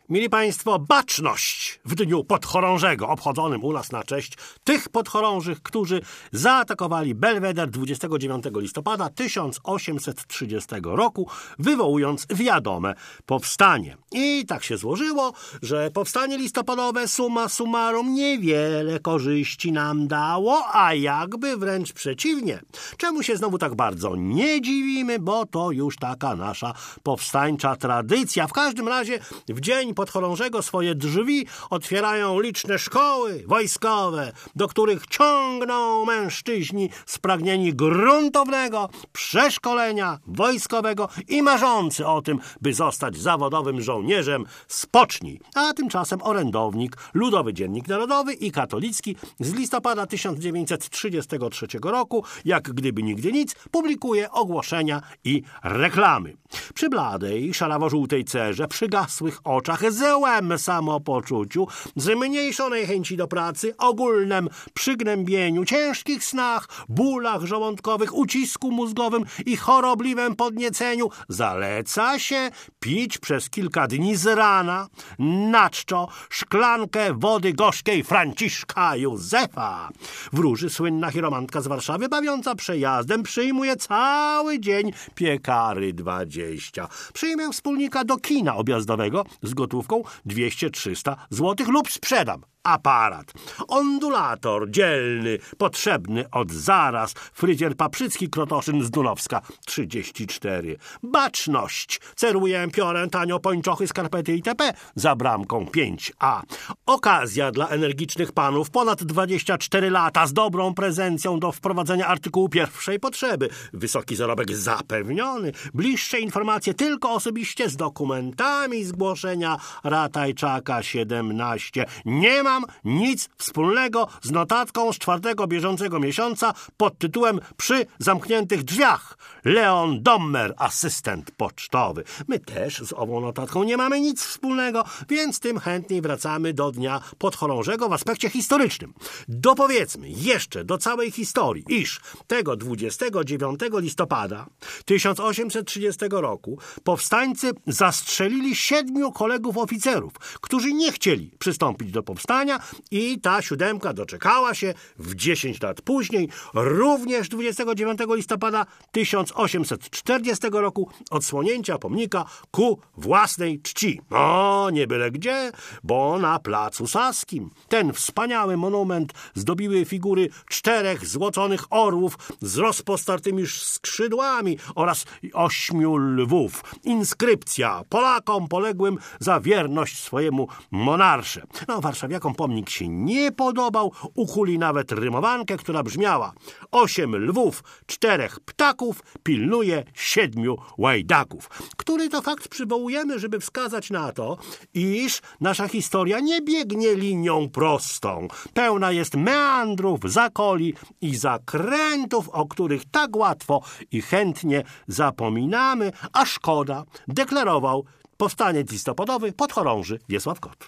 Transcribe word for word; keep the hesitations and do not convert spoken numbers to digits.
Mili Państwo, baczność w dniu podchorążego, obchodzonym u nas na cześć tych podchorążych, którzy zaatakowali Belweder dwudziestego dziewiątego listopada tysiąc osiemset trzydziestego roku, wywołując wiadome powstanie. I tak się złożyło, że powstanie listopadowe summa summarum niewiele korzyści nam dało, a jakby wręcz przeciwnie. Czemu się znowu tak bardzo nie dziwimy, bo to już taka nasza powstańcza tradycja. W każdym razie w dzień podchorążego swoje drzwi otwierają liczne szkoły wojskowe, do których ciągną mężczyźni spragnieni gruntownego przeszkolenia wojskowego i marzący o tym, by zostać zawodowym żołnierzem spocznij. A tymczasem orędownik, Ludowy Dziennik Narodowy i katolicki z listopada tysiąc dziewięćset trzydziestego trzeciego roku, jak gdyby nigdy nic, publikuje ogłoszenia i reklamy. Przy bladej, szarawo-żółtej cerze, przygasłych oczach, złym samopoczuciu, zmniejszonej chęci do pracy, ogólnym przygnębieniu, ciężkich snach, bólach żołądkowych, ucisku mózgowym i chorobliwym podnieceniu zaleca się pić przez kilka dni z rana na czczo szklankę wody gorzkiej Franciszka Józefa. Wróży słynna chiromantka z Warszawy, bawiąca przejazdem, przyjmuje cały dzień piekary dwadzieścia. Przyjmę wspólnika do kina objazdowego z gotówką dwieście trzysta złotych lub sprzedam aparat. Ondulator dzielny, potrzebny od zaraz. Fryzjer Paprzycki Krotoszyn z Dunowska trzydzieści cztery. Baczność. Ceruję piorę, tanio, pończochy, skarpety itp. za bramką pięć a. Okazja dla energicznych panów ponad dwadzieścia cztery lata z dobrą prezencją do wprowadzenia artykułu pierwszej potrzeby. Wysoki zarobek zapewniony. Bliższe informacje tylko osobiście z dokumentami zgłoszenia Ratajczaka siedemnaście. Nie mam nic wspólnego z notatką z czwartego bieżącego miesiąca pod tytułem Przy zamkniętych drzwiach. Leon Dommer, asystent pocztowy. My też z ową notatką nie mamy nic wspólnego, więc tym chętniej wracamy do dnia podchorążego w aspekcie historycznym. Dopowiedzmy jeszcze do całej historii, iż tego dwudziestego dziewiątego listopada tysiąc osiemset trzydziestego roku powstańcy zastrzelili siedmiu kolegów oficerów, którzy nie chcieli przystąpić do powstania i ta siódemka doczekała się w dziesięć lat później, również dwudziestego dziewiątego listopada tysiąc osiemset czterdziestego roku odsłonięcia pomnika ku własnej czci. O, nie byle gdzie, bo na Placu Saskim. Ten wspaniały monument zdobiły figury czterech złoconych orłów z rozpostartymi skrzydłami oraz ośmiu lwów. Inskrypcja: Polakom poległym za wierność swojemu monarsze. No, warszawiakom pomnik się nie podobał. Ukuli nawet rymowankę, która brzmiała: osiem lwów, czterech ptaków pilnuje siedmiu łajdaków. Który to fakt przywołujemy, żeby wskazać na to, iż nasza historia nie biegnie linią prostą. Pełna jest meandrów, zakoli i zakrętów, o których tak łatwo i chętnie zapominamy, a szkoda, deklarował powstaniec listopadowy podchorąży Wiesław Kot.